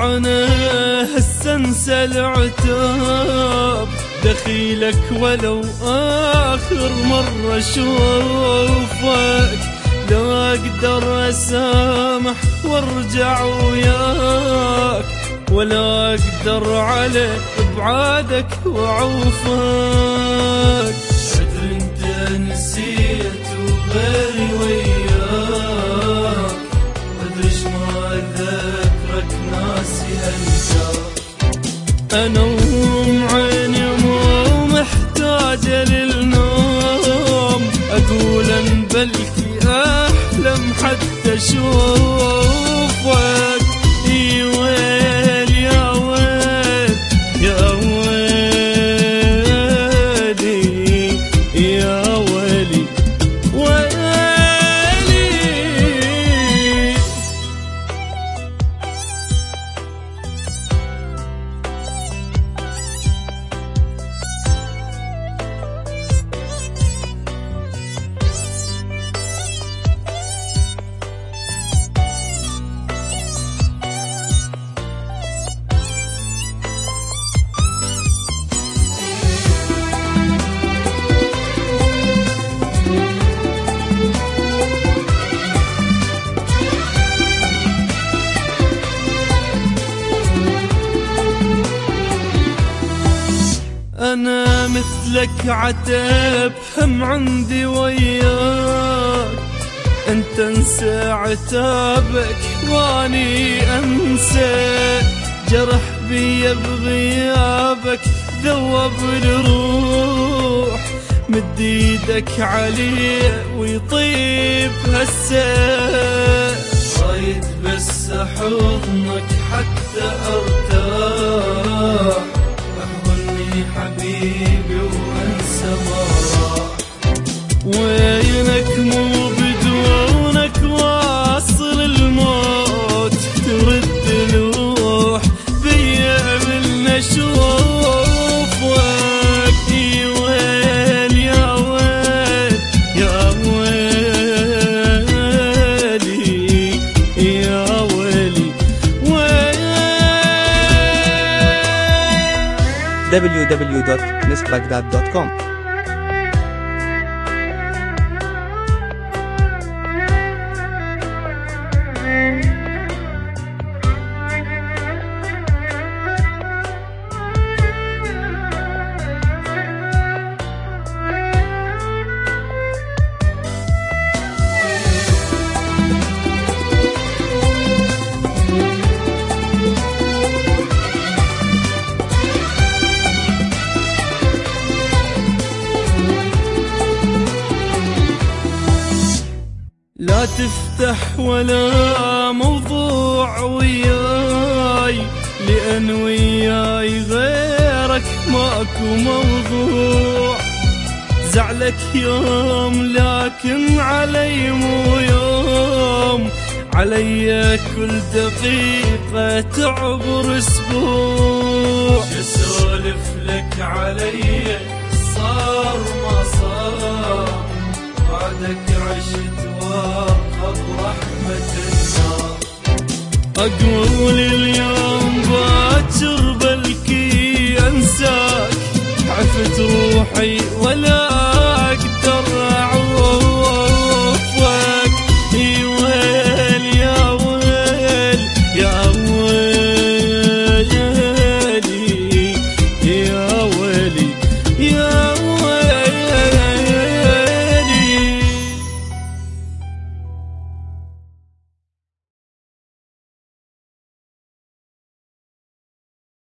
طبعنا هسه انسى العتاب، دخيلك ولو آخر مرة اشوفك، لا اقدر اسامح وارجع وياك، ولا اقدر على ابعادك وعوفك. ادري انت نسيت وغيري وياك، وادري ما ذكرك ناسي انساك. انا ومعيني مو محتاجة للنوم، اقول ان بلكي احلم حتى اشوفك. يا ويل يا ويل يا ويلي يا ويلي ويلي. أنا مثلك عتب هم عندي وياك، أنت انسى عتابك واني أنسى، جرح بي بغيابك ذوب الروح، مد ايدك عليه ويطيب هسه، رايد بس حضنك حتى ارتاح، حبيبي وانسى ما راح. وينك مو بدونك واصل الموت، ترد الروح بيا عملنا شوفك. يا ويل يا ويل يا ويلي يا ويلي www.nisbaghdad.com. لا تفتح ولا موضوع وياي، لأن وياي غيرك ماكو موضوع. زعلك يوم لكن علي مو يوم، علي كل دقيقة تعبر اسبوع. شسولف لك علي صار ما صار، بعدك عشت وارقب رحمة النار. اقول اليوم باكر بلكي انساك، عفت روحي